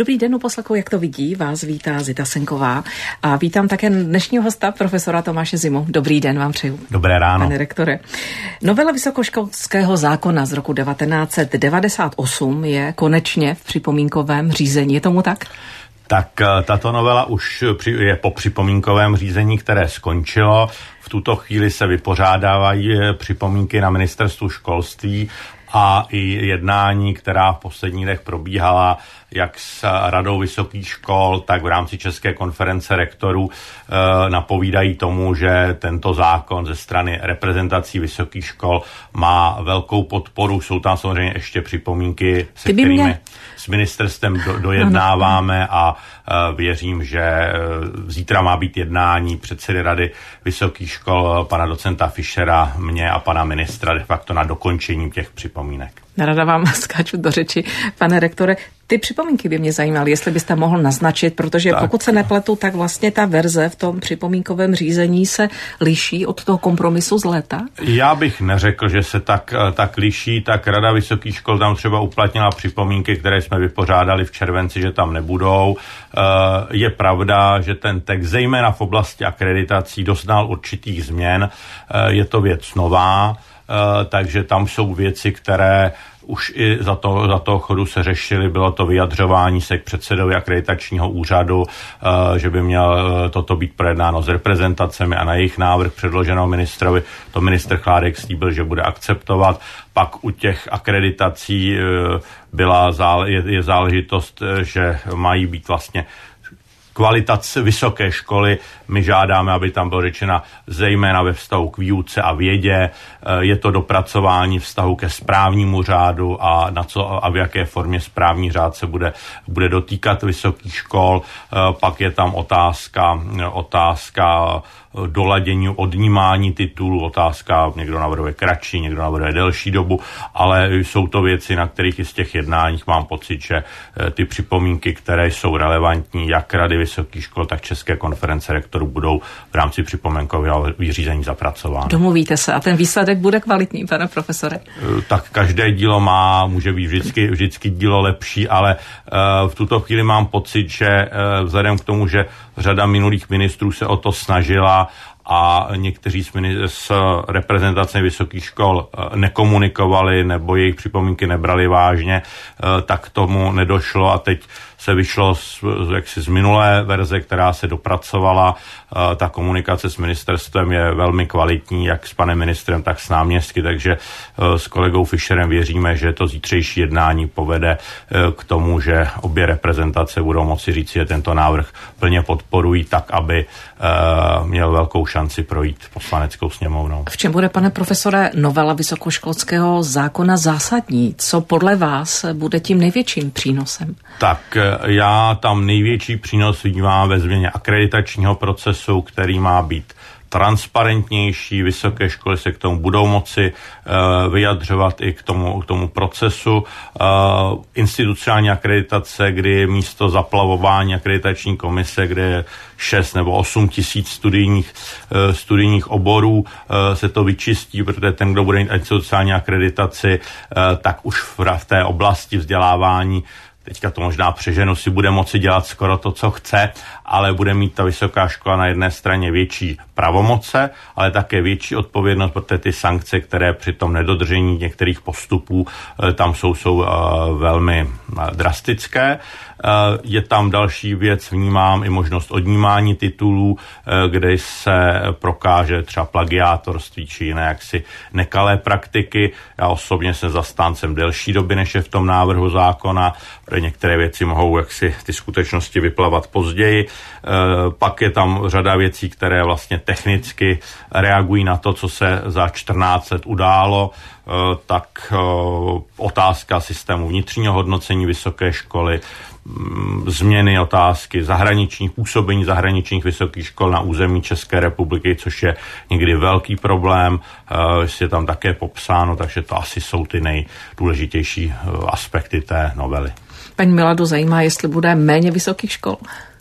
Dobrý den u poslechů, jak to vidí, vás vítá Zita Senková a vítám také dnešního hosta, profesora Tomáše Zimu. Dobrý den vám přeju. Dobré ráno. Pane rektore. Novela vysokoškolského zákona z roku 1998 je konečně v připomínkovém řízení. Je tomu tak? Tak tato novela už je po připomínkovém řízení, které skončilo. V tuto chvíli se vypořádávají připomínky na ministerstvu školství a i jednání, která v posledních dnech probíhala jak s Radou vysokých škol, tak v rámci České konference rektorů napovídají tomu, že tento zákon ze strany reprezentací vysokých škol má velkou podporu. Jsou tam samozřejmě ještě připomínky, se kterými s ministerstvem dojednáváme a věřím, že zítra má být jednání předsedy Rady vysokých škol pana docenta Fischera, mě a pana ministra de facto na dokončení těch připomínek. Nerada vám skáču do řeči, pane rektore. Ty připomínky by mě zajímaly, jestli byste mohl naznačit, protože tak, pokud se nepletu, tak vlastně ta verze v tom připomínkovém řízení se liší od toho kompromisu z léta? Já bych neřekl, že se tak liší, tak Rada vysokých škol tam třeba uplatnila připomínky, které jsme vypořádali v červenci, že tam nebudou. Je pravda, že ten text, zejména v oblasti akreditací, doznal určitých změn. Je to věc nová, takže tam jsou věci, které už i za toho chodu se řešily. Bylo to vyjadřování se k předsedovi akreditačního úřadu, že by měl toto být projednáno s reprezentacemi a na jejich návrh předloženou ministrovi. To ministr Chládek slíbil, že bude akceptovat. Pak u těch akreditací je záležitost, že mají být vlastně kvalita vysoké školy. My žádáme, aby tam bylo řečena zejména ve vztahu k výuce a vědě. Je to dopracování vztahu ke správnímu řádu a na co a v jaké formě správní řád se bude dotýkat vysokých škol. Pak je tam otázka doladění odnímání titulu, otázka, někdo navrhuje kratší, někdo navrhuje delší dobu, ale jsou to věci, na kterých i z těch jednáních mám pocit, že ty připomínky, které jsou relevantní, jak Rady vysokých škol, tak České konference rektorů budou v rámci připomínkového řízení zapracovány. Domluvíte se a ten výsledek bude kvalitní, pane profesore? Tak každé dílo může být vždycky dílo lepší, ale v tuto chvíli mám pocit, že vzhledem k tomu, že řada minulých ministrů se o to snažila a někteří s reprezentacemi vysokých škol nekomunikovali nebo jejich připomínky nebrali vážně, tak tomu nedošlo a teď se vyšlo z minulé verze, která se dopracovala. Ta komunikace s ministerstvem je velmi kvalitní, jak s panem ministrem, tak s náměstky, takže s kolegou Fischerem věříme, že to zítřejší jednání povede k tomu, že obě reprezentace budou moci říct, že tento návrh plně podporují tak, aby měl velkou šanci projít poslaneckou sněmovnou. V čem bude, pane profesore, novela vysokoškolského zákona zásadní? Co podle vás bude tím největším přínosem? Tak já tam největší přínos vnímám ve změně akreditačního procesu, který má být transparentnější, vysoké školy se k tomu budou moci vyjadřovat i k tomu procesu. Institucionální akreditace, kdy místo zaplavování akreditační komise, kde je 6 nebo 8 tisíc studijních oborů, se to vyčistí, protože ten, kdo bude mít institucionální akreditaci, tak už v té oblasti vzdělávání, teďka to možná přeženu, si bude moci dělat skoro to, co chce, ale bude mít ta vysoká škola na jedné straně větší pravomoce, ale také větší odpovědnost, protože ty sankce, které při tom nedodržení některých postupů tam jsou velmi drastické. Je tam další věc, vnímám i možnost odnímání titulů, kde se prokáže třeba plagiátorství či jiné jaksi nekalé praktiky. Já osobně jsem zastáncem delší doby, než je v tom návrhu zákona, protože některé věci mohou jaksi ty skutečnosti vyplavat později. Pak je tam řada věcí, které vlastně technicky reagují na to, co se za 14 let událo, tak otázka systému vnitřního hodnocení vysoké školy, změny otázky působení zahraničních vysokých škol na území České republiky, což je někdy velký problém, je tam také popsáno, takže to asi jsou ty nejdůležitější aspekty té novely. Paní Miladu zajímá, jestli bude méně vysokých škol.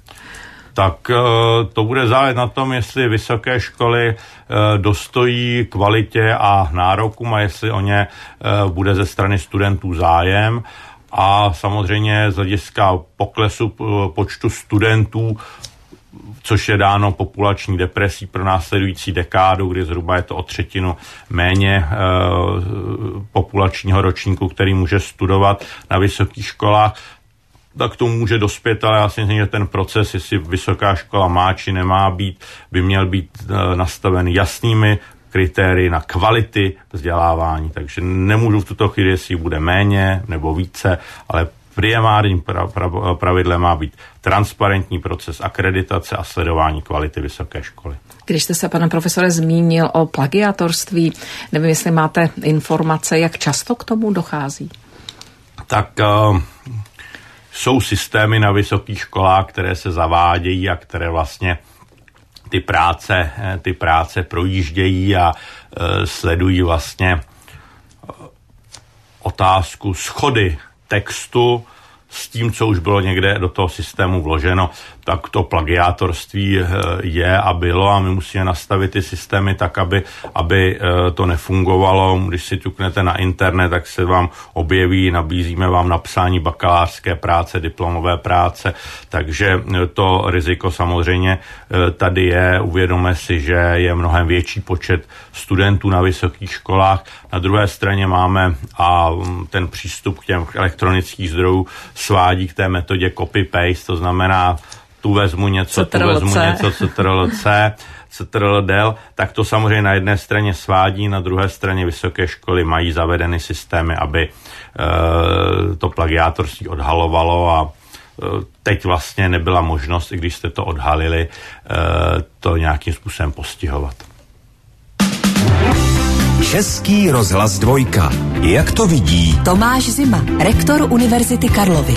Tak to bude záležet na tom, jestli vysoké školy dostojí kvalitě a nárokům a jestli o ně bude ze strany studentů zájem. a samozřejmě z hlediska poklesu počtu studentů, což je dáno populační depresí pro následující dekádu, kdy zhruba je to o třetinu méně populačního ročníku, který může studovat na vysokých školách, tak to může dospět, ale já si myslím, že ten proces, jestli vysoká škola má či nemá být, by měl být nastaven jasnými kritérii na kvality vzdělávání. Takže nemůžu v tuto chvíli, jestli bude méně nebo více, ale primárním pravidlem má být transparentní proces akreditace a sledování kvality vysoké školy. Když jste se, pane profesore, zmínil o plagiátorství, nevím, jestli máte informace, jak často k tomu dochází? Tak jsou systémy na vysokých školách, které se zavádějí a které vlastně ty práce projíždějí a sledují vlastně otázku shody textu s tím, co už bylo někde do toho systému vloženo, tak to plagiátorství je a bylo a my musíme nastavit ty systémy tak, aby to nefungovalo. Když si ťuknete na internet, tak se vám objeví, nabízíme vám napsání bakalářské práce, diplomové práce, takže to riziko samozřejmě tady je. Uvědomme si, že je mnohem větší počet studentů na vysokých školách. Na druhé straně máme a ten přístup k těm elektronických zdrojů svádí k té metodě copy-paste, to znamená tu vezmu něco, CTRL-del, tak to samozřejmě na jedné straně svádí, na druhé straně vysoké školy mají zavedeny systémy, aby to plagiátorství odhalovalo a teď vlastně nebyla možnost, i když jste to odhalili, to nějakým způsobem postihovat. Český rozhlas 2. Jak to vidí Tomáš Zima, rektor Univerzity Karlovy.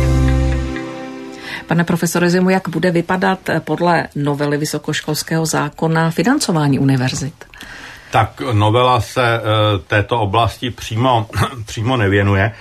Pane profesore Zimu, jak bude vypadat podle novely vysokoškolského zákona financování univerzit? Tak novela se této oblasti přímo nevěnuje.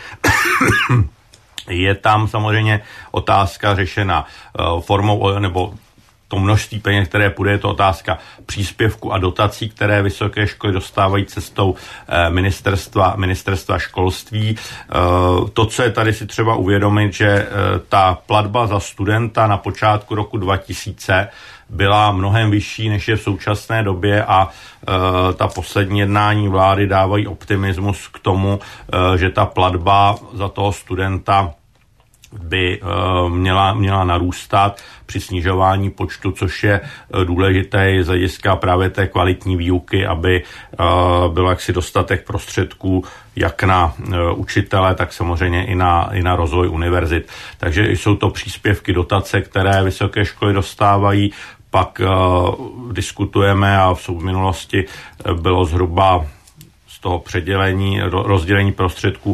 Je tam samozřejmě otázka řešena formou nebo to množství peněz, které půjde, je to otázka příspěvku a dotací, které vysoké školy dostávají cestou ministerstva školství. To, co je tady si třeba uvědomit, že ta platba za studenta na počátku roku 2000 byla mnohem vyšší, než je v současné době a ta poslední jednání vlády dávají optimismus k tomu, že ta platba za toho studenta by měla narůstat při snižování počtu, což je důležité z hlediska právě té kvalitní výuky, aby bylo jaksi dostatek prostředků jak na učitele, tak samozřejmě i na rozvoj univerzit. Takže jsou to příspěvky, dotace, které vysoké školy dostávají. Pak diskutujeme a v minulosti bylo zhruba toho rozdělení prostředků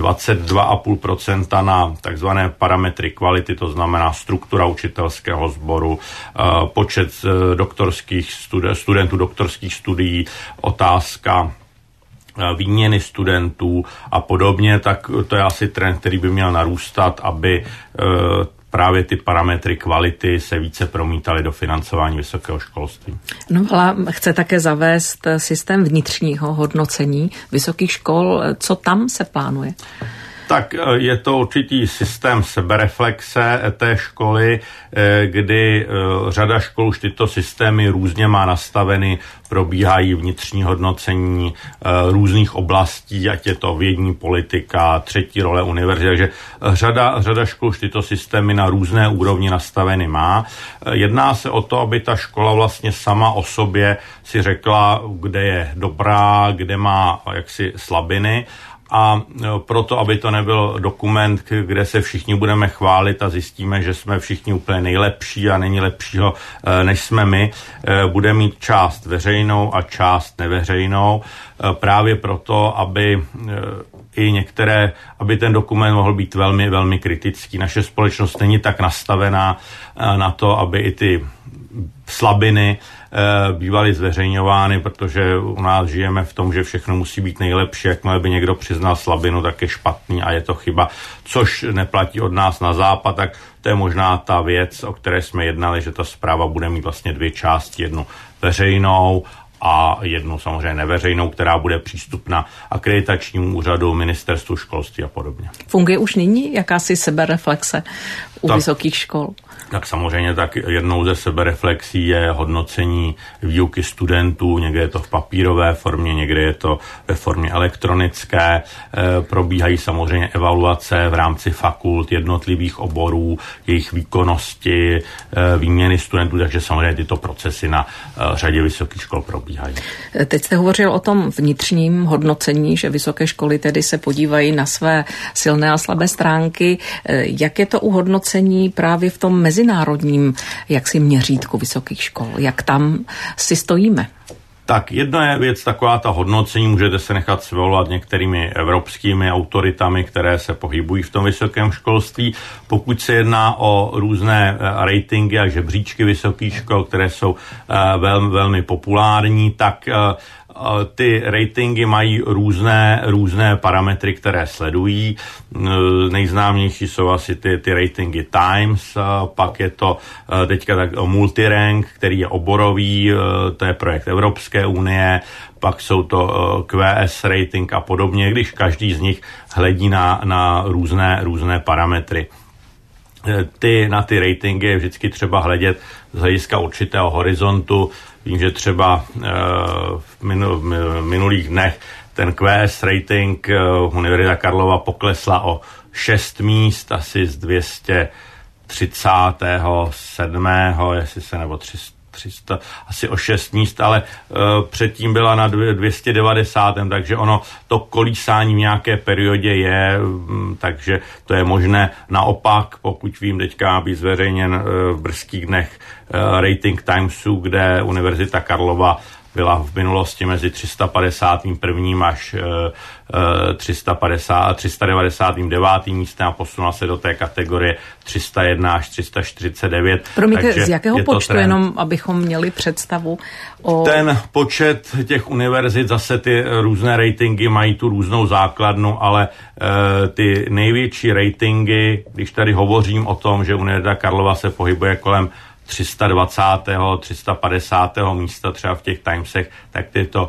22,5% na takzvané parametry kvality, to znamená struktura učitelského sboru, počet studentů doktorských studií, otázka výměny studentů a podobně, tak to je asi trend, který by měl narůstat, aby právě ty parametry kvality se více promítaly do financování vysokého školství. Novela chce také zavést systém vnitřního hodnocení vysokých škol. Co tam se plánuje? Tak je to určitý systém sebereflexe té školy, kdy řada škol už tyto systémy různě má nastaveny, probíhají vnitřní hodnocení různých oblastí, ať je to vědní politika, třetí role univerzity, takže řada škol už tyto systémy na různé úrovni nastaveny má. Jedná se o to, aby ta škola vlastně sama o sobě si řekla, kde je dobrá, kde má jaksi slabiny. A proto, aby to nebyl dokument, kde se všichni budeme chválit a zjistíme, že jsme všichni úplně nejlepší a není lepšího, než jsme my, bude mít část veřejnou a část neveřejnou. Právě proto, aby aby ten dokument mohl být velmi, velmi kritický. Naše společnost není tak nastavená na to, aby i ty slabiny bývaly zveřejňovány, protože u nás žijeme v tom, že všechno musí být nejlepší. Jakmile by někdo přiznal slabinu, tak je špatný a je to chyba, což neplatí od nás na západ, tak to je možná ta věc, o které jsme jednali, že ta zpráva bude mít vlastně dvě části, jednu veřejnou a jednu samozřejmě neveřejnou, která bude přístupná akreditačnímu úřadu, ministerstvu školství a podobně. Funguje už nyní jakási sebereflexe u vysokých škol? Tak samozřejmě tak jednou ze sebereflexí je hodnocení výuky studentů, někde je to v papírové formě, někde je to ve formě elektronické. Probíhají samozřejmě evaluace v rámci fakult jednotlivých oborů, jejich výkonnosti, výměny studentů, takže samozřejmě tyto procesy na řadě vysokých škol probíhají. Teď jste hovořil o tom vnitřním hodnocení, že vysoké školy tedy se podívají na své silné a slabé stránky. Jak je to u hodnocení právě v tom mezinárodním jaksi měřítku vysokých škol? Jak tam si stojíme? Tak jedna je věc, taková ta hodnocení, můžete se nechat svolovat některými evropskými autoritami, které se pohybují v tom vysokém školství. Pokud se jedná o různé ratingy a žebříčky vysokých škol, které jsou velmi populární, tak ty ratingy mají různé parametry, které sledují. Nejznámější jsou asi ty ratingy Times, pak je to teďka tak multirank, který je oborový, to je projekt Evropské unie, pak jsou to QS rating a podobně, když každý z nich hledí na různé parametry. Na ty ratingy je vždycky třeba hledět z hlediska určitého horizontu. Vím, že třeba v minulých dnech ten QS rating Univerzita Karlova poklesla o 6 míst, asi z 237. jestli se nebo 300, asi o 6 míst, ale předtím byla na 290, takže ono to kolísání v nějaké periodě je, takže to je možné. Naopak, pokud vím, teďka být zveřejněn v brzkých dnech rating Timesu, kde Univerzita Karlova byla v minulosti mezi 351. až 399. místem a posunula se do té kategorie 301 až 349. Promiňte, z jakého počtu, jenom abychom měli představu o... Ten počet těch univerzit, zase ty různé ratingy mají tu různou základnu, ale ty největší ratingy, když tady hovořím o tom, že Univerzita Karlova se pohybuje kolem 320. 350. místa třeba v těch Timesech, tak to je to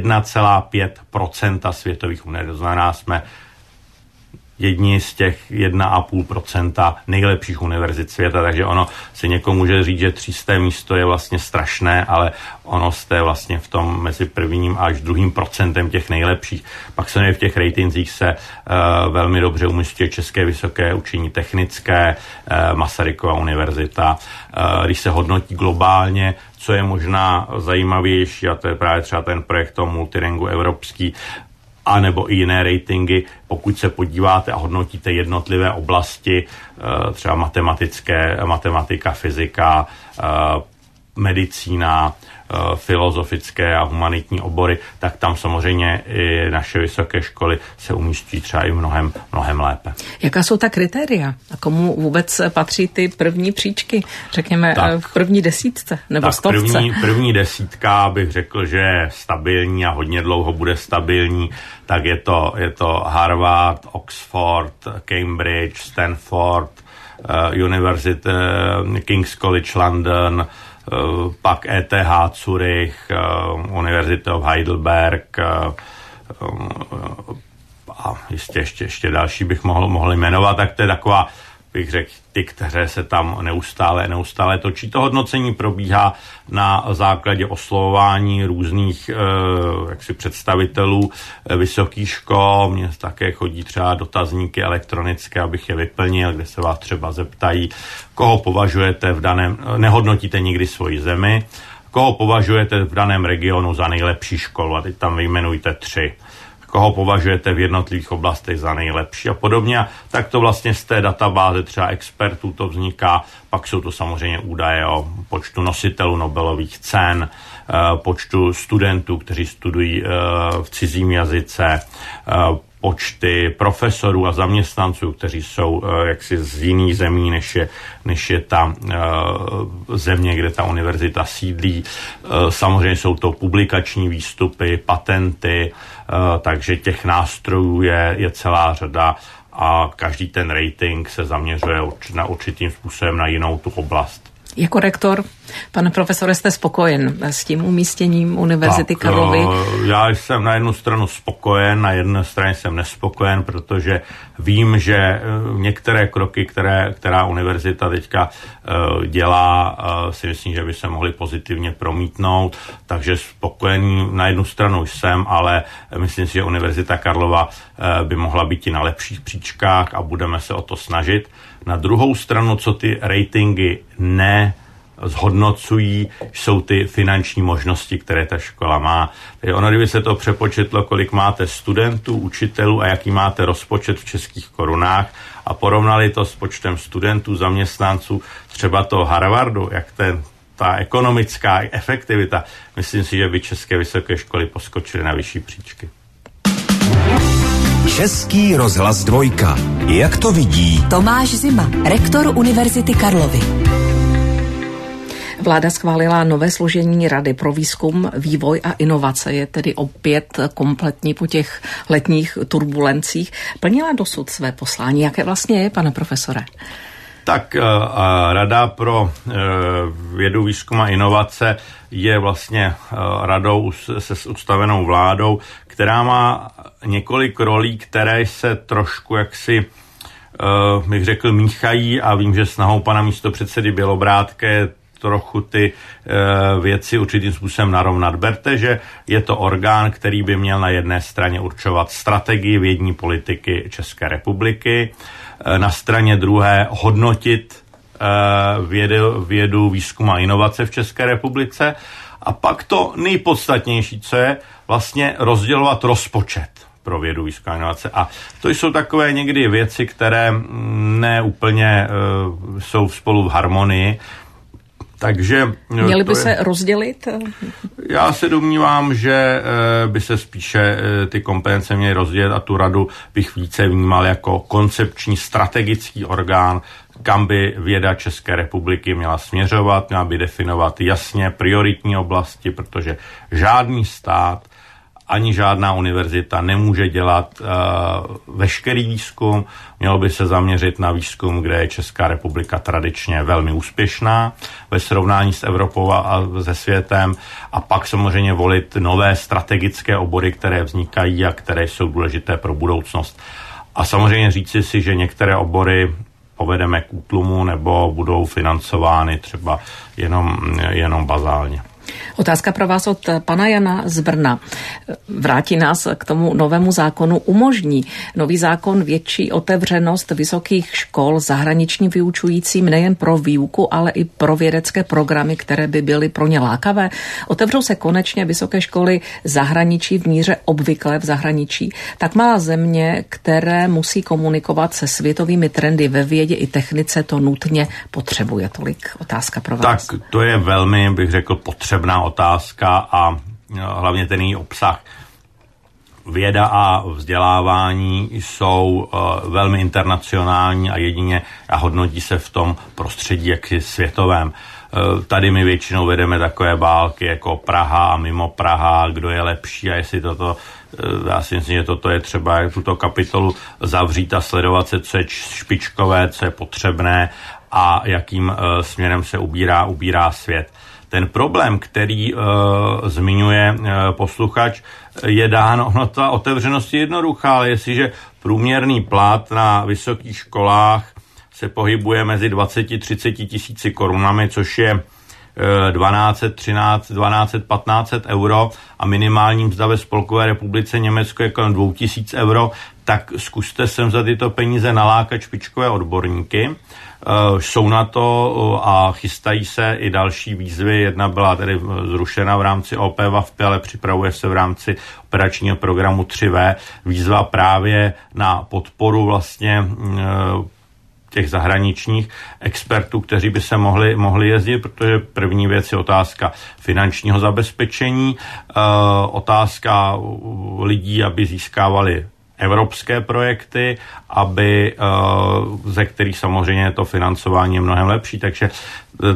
1,5% světových univerzit. To znamená, jsme jedni z těch 1,5% nejlepších univerzit světa, takže ono si někomu může říct, že 300. místo je vlastně strašné, ale ono jste vlastně v tom mezi prvním až druhým procentem těch nejlepších. Pak se v těch ratingzích se velmi dobře umístí České vysoké učení technické, Masarykova univerzita. Když se hodnotí globálně, co je možná zajímavější, a to je právě třeba ten projekt toho multirangu evropský, a nebo i jiné ratingy, pokud se podíváte a hodnotíte jednotlivé oblasti, třeba matematika, fyzika, medicína, filozofické a humanitní obory, tak tam samozřejmě i naše vysoké školy se umístí třeba i mnohem lépe. Jaká jsou ta kritéria? A komu vůbec patří ty první příčky? Řekněme v první desítce nebo tak stovce? První desítka bych řekl, že je stabilní a hodně dlouho bude stabilní. Tak je to Harvard, Oxford, Cambridge, Stanford, University, King's College London, pak ETH Zurich, University of Heidelberg a ještě další bych mohl jmenovat, tak to je taková, bych řekl, ty, které se tam neustále točí. To hodnocení probíhá na základě oslovování různých představitelů vysokých škol. Mně také chodí třeba dotazníky elektronické, abych je vyplnil, kde se vás třeba zeptají, koho považujete nehodnotíte nikdy svoji zemi, koho považujete v daném regionu za nejlepší školu, a teď tam vyjmenujte 3. Koho považujete v jednotlivých oblastech za nejlepší a podobně. A tak to vlastně z té databáze třeba expertů to vzniká. Pak jsou to samozřejmě údaje o počtu nositelů Nobelových cen, počtu studentů, kteří studují v cizím jazyce, počty profesorů a zaměstnanců, kteří jsou jaksi z jiných zemí, než je ta země, kde ta univerzita sídlí. Samozřejmě jsou to publikační výstupy, patenty, takže těch nástrojů je celá řada a každý ten rating se zaměřuje určitým způsobem na jinou tu oblast. Jako rektor, pane profesore, jste spokojen s tím umístěním Univerzity Karlovy? Já jsem na jednu stranu spokojen, na jedné straně jsem nespokojen, protože vím, že některé kroky, která univerzita teďka dělá, si myslím, že by se mohly pozitivně promítnout, takže spokojený na jednu stranu jsem, ale myslím si, že Univerzita Karlova by mohla být i na lepších příčkách a budeme se o to snažit. Na druhou stranu, co ty ratingy zhodnocují, jsou ty finanční možnosti, které ta škola má. Takže ono, kdyby se to přepočetlo, kolik máte studentů, učitelů a jaký máte rozpočet v českých korunách a porovnali to s počtem studentů, zaměstnanců, třeba toho Harvardu, jak ta ekonomická efektivita, myslím si, že by české vysoké školy poskočily na vyšší příčky. Český rozhlas 2. Jak to vidí Tomáš Zima, rektor Univerzity Karlovy. Vláda schválila nové složení Rady pro výzkum, vývoj a inovace. Je tedy opět kompletní po těch letních turbulencích. Plnila dosud své poslání. Jaké vlastně je, pane profesore? Tak Rada pro vědu, výzkum a inovace je vlastně radou se ustavenou vládou, která má několik rolí, které se trošku jaksi, bych řekl, míchají a vím, že snahou pana místopředsedy Bělobrádka je trochu ty věci určitým způsobem narovnat. Berte, že je to orgán, který by měl na jedné straně určovat strategii vědní politiky České republiky, na straně druhé hodnotit vědu, výzkum a inovace v České republice a pak to nejpodstatnější, co je vlastně rozdělovat rozpočet pro vědu, výzkum a inovace. A to jsou takové někdy věci, které ne úplně jsou spolu v harmonii. Takže měly by se rozdělit? Já se domnívám, že by se spíše ty kompetence měly rozdělit a tu radu bych více vnímal jako koncepční strategický orgán, kam by věda České republiky měla směřovat, měla by definovat jasně prioritní oblasti, protože žádný stát ani žádná univerzita nemůže dělat veškerý výzkum. Mělo by se zaměřit na výzkum, kde je Česká republika tradičně velmi úspěšná ve srovnání s Evropou a se světem. A pak samozřejmě volit nové strategické obory, které vznikají a které jsou důležité pro budoucnost. A samozřejmě říci si, že některé obory povedeme k útlumu nebo budou financovány třeba jenom bazálně. Otázka pro vás od pana Jana z Brna. Vrátí nás k tomu novému zákonu. Umožní nový zákon větší otevřenost vysokých škol zahraničním vyučujícím nejen pro výuku, ale i pro vědecké programy, které by byly pro ně lákavé? Otevřou se konečně vysoké školy zahraničí v míře obvyklé v zahraničí? Tak malá země, které musí komunikovat se světovými trendy ve vědě i technice, to nutně potřebuje. Tolik otázka pro vás. Tak to je velmi, bych řekl, potřebná otázka a hlavně ten její obsah. Věda a vzdělávání jsou velmi internacionální a jedině a hodnotí se v tom prostředí jaksi světovém. Tady my většinou vedeme takové války jako Praha a mimo Praha, kdo je lepší a jestli toto, já si myslím, že toto je třeba tuto kapitolu zavřít a sledovat se, co je špičkové, co je potřebné a jakým směrem se ubírá svět. Ten problém, který zmiňuje posluchač, je dán, ta otevřenost je jednoduchá, ale jestliže průměrný plat na vysokých školách se pohybuje mezi 20-30 tisíci korunami, což je 1200-1500 euro a minimální mzda ve Spolkové republice Německo je kolem 2000 euro, tak zkuste sem za tyto peníze nalákat špičkové odborníky. Jsou na to a chystají se i další výzvy. Jedna byla tedy zrušena v rámci OPVAFPy, ale připravuje se v rámci operačního programu 3V výzva právě na podporu vlastně těch zahraničních expertů, kteří by se mohli jezdit, protože první věc je otázka finančního zabezpečení, otázka lidí, aby získávali evropské projekty, ze kterých samozřejmě to financování je mnohem lepší, takže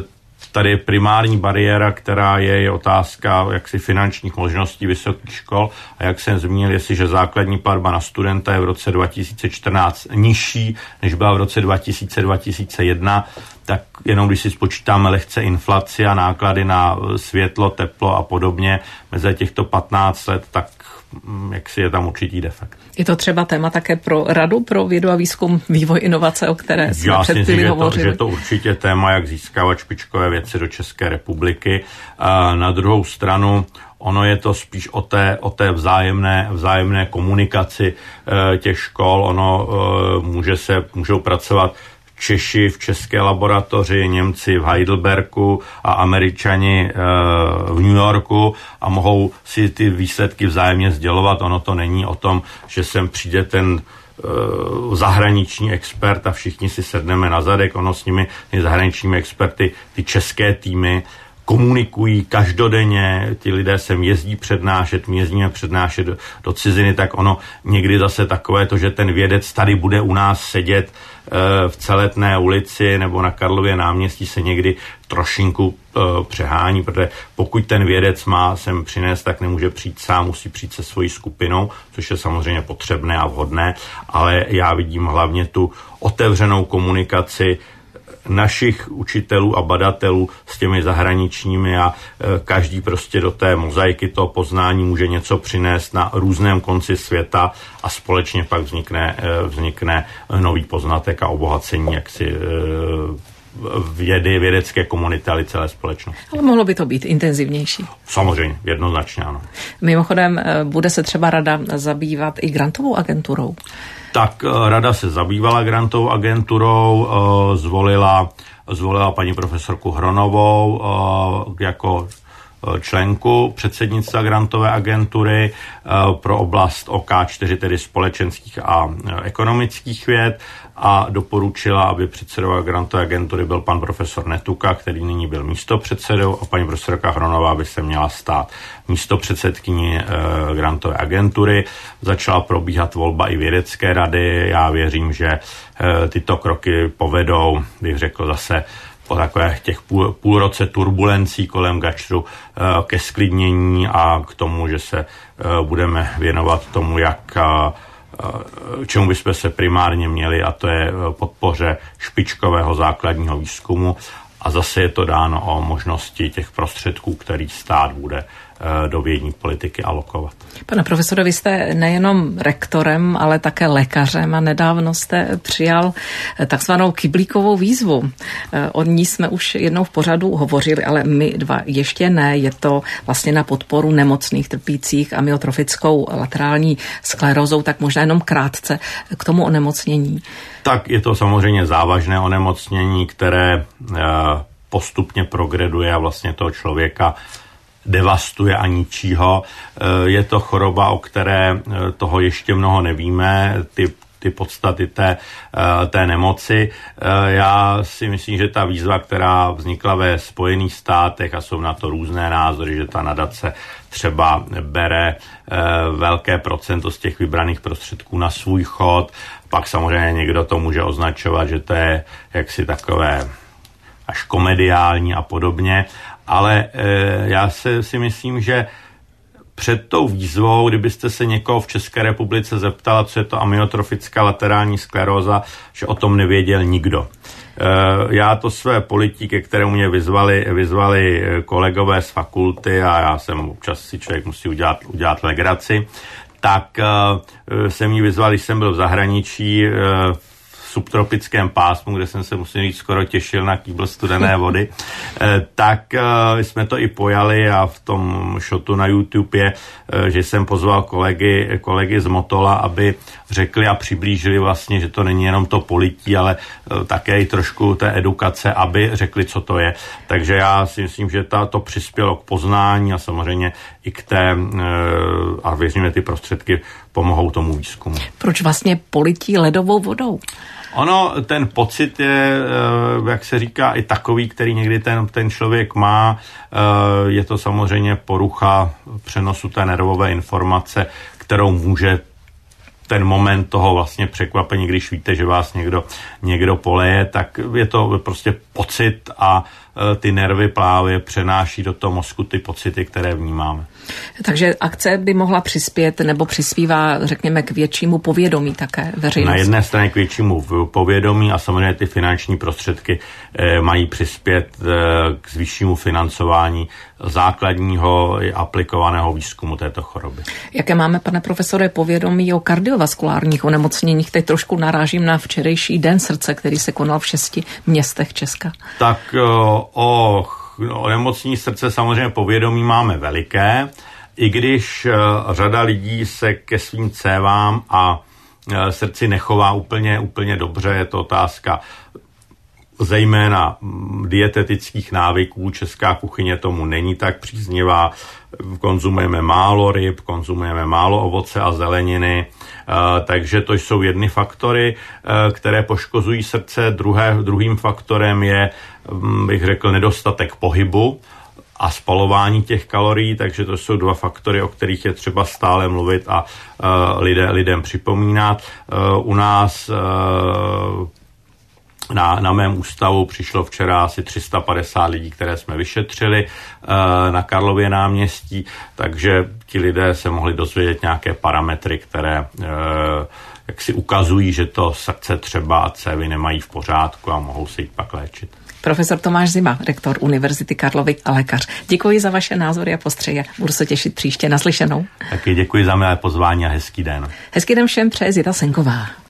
Tady je primární bariéra, která je otázka jaksi finančních možností vysokých škol a jak jsem zmínil, jestliže základní platba na studenta je v roce 2014 nižší, než byla v roce 2000-2001, tak jenom když si spočítáme lehce inflaci a náklady na světlo, teplo a podobně mezi těchto 15 let, tak jaksi je tam určitý defekt. Je to třeba téma také pro Radu pro vědu a výzkum, vývoj, inovace, o které jsme před chvílí hovořili? Že to určitě téma, jak získávat špičkové vědce do České republiky. A na druhou stranu, ono je to spíš o té vzájemné komunikaci těch škol. Ono můžou pracovat Češi v české laboratoři, Němci v Heidelbergu a Američani v New Yorku a mohou si ty výsledky vzájemně sdělovat. Ono to není o tom, že sem přijde ten zahraniční expert a všichni si sedneme na zadek. Ono s nimi, ty zahraničními experty, ty české týmy komunikují každodenně, ti lidé sem jezdí přednášet, my jezdíme přednášet do ciziny, tak ono někdy zase takové to, že ten vědec tady bude u nás sedět v Celetné ulici nebo na Karlově náměstí, se někdy trošinku přehání, protože pokud ten vědec má sem přinést, tak nemůže přijít sám, musí přijít se svojí skupinou, což je samozřejmě potřebné a vhodné, ale já vidím hlavně tu otevřenou komunikaci našich učitelů a badatelů s těmi zahraničními a každý prostě do té mozaiky toho poznání může něco přinést na různém konci světa a společně pak vznikne nový poznatek a obohacení jaksi vědecké komunity, ale celé společnosti. Ale mohlo by to být intenzivnější. Samozřejmě, jednoznačně ano. Mimochodem, bude se třeba Rada zabývat i grantovou agenturou? Tak Rada se zabývala grantovou agenturou, zvolila paní profesorku Hronovou jako členku předsednictva grantové agentury pro oblast OK4, tedy společenských a ekonomických věd, a doporučila, aby předsedou grantové agentury byl pan profesor Netuka, který nyní byl místopředsedou, a paní profesorka Hronová by se měla stát místopředsedkyní grantové agentury. Začala probíhat volba i vědecké rady. Já věřím, že tyto kroky povedou, bych řekl zase, po takových těch půl roce turbulencí kolem GAČRu ke sklidnění a k tomu, že se budeme věnovat tomu, čemu bychom se primárně měli, a to je podpoře špičkového základního výzkumu. A zase je to dáno o možnosti těch prostředků, který stát bude do vědní politiky alokovat. Pane profesore, vy jste nejenom rektorem, ale také lékařem a nedávno jste přijal takzvanou kyblíkovou výzvu. O ní jsme už jednou v pořadu hovořili, ale my dva ještě ne. Je to vlastně na podporu nemocných trpících amyotrofickou laterální sklerózou, tak možná jenom krátce k tomu onemocnění. Tak je to samozřejmě závažné onemocnění, které postupně progreduje a vlastně toho člověka devastuje a ničí ho. Je to choroba, o které toho ještě mnoho nevíme, ty podstaty té nemoci. Já si myslím, že ta výzva, která vznikla ve Spojených státech, a jsou na to různé názory, že ta nadace třeba bere velké procento z těch vybraných prostředků na svůj chod, pak samozřejmě někdo to může označovat, že to je jaksi takové až komediální a podobně, ale já si myslím, že před tou výzvou, kdybyste se někoho v České republice zeptala, co je to amyotrofická laterální skleróza, že o tom nevěděl nikdo. Já to své politiky, ke kterému mě vyzvali kolegové z fakulty, a já jsem občas si člověk musí udělat legraci, tak jsem ji vyzval, když jsem byl v zahraničí, subtropickém pásmu, kde jsem se, musím říct, skoro těšil na kýbl studené vody, tak jsme to i pojali, a v tom shotu na YouTube je, že jsem pozval kolegy z Motola, aby řekli a přiblížili vlastně, že to není jenom to polití, ale také i trošku té edukace, aby řekli, co to je. Takže já si myslím, že to přispělo k poznání a samozřejmě i k té, a věřím, že ty prostředky pomohou tomu výzkumu. Proč vlastně polití ledovou vodou? Ono, ten pocit je, jak se říká, i takový, který někdy ten člověk má. Je to samozřejmě porucha přenosu té nervové informace, kterou může ten moment toho vlastně překvapení, když víte, že vás někdo poleje, tak je to prostě pocit a ty nervy právě přenáší do toho mozku ty pocity, které vnímáme. Takže akce by mohla přispět nebo přispívá, řekněme, k většímu povědomí také veřejnosti. Na jedné straně k většímu povědomí a samozřejmě ty finanční prostředky mají přispět k vyššímu financování základního i aplikovaného výzkumu této choroby. Jaké máme, pane profesore, povědomí o kardiovaskulárních onemocněních? Teď trošku narážím na včerejší Den srdce, který se konal v 6 městech Česka. Tak o onemocnění srdce samozřejmě povědomí máme veliké, i když řada lidí se ke svým cévám a srdci nechová úplně dobře, je to otázka zejména dietetických návyků. Česká kuchyně tomu není tak příznivá. Konzumujeme málo ryb, konzumujeme málo ovoce a zeleniny, takže to jsou jedny faktory, které poškozují srdce. Druhým faktorem je, bych řekl, nedostatek pohybu a spalování těch kalorií, takže to jsou 2 faktory, o kterých je třeba stále mluvit a lidem připomínat. U nás na mém ústavu přišlo včera asi 350 lidí, které jsme vyšetřili na Karlově náměstí, takže ti lidé se mohli dozvědět nějaké parametry, které jak si ukazují, že to srdce třeba a cévy nemají v pořádku a mohou se jít pak léčit. Profesor Tomáš Zima, rektor Univerzity Karlovy a lékař. Děkuji za vaše názory a postřehy. Budu se těšit příště. Naslyšenou. Taky děkuji za milé pozvání a hezký den. Hezký den všem přeje Zita Senková.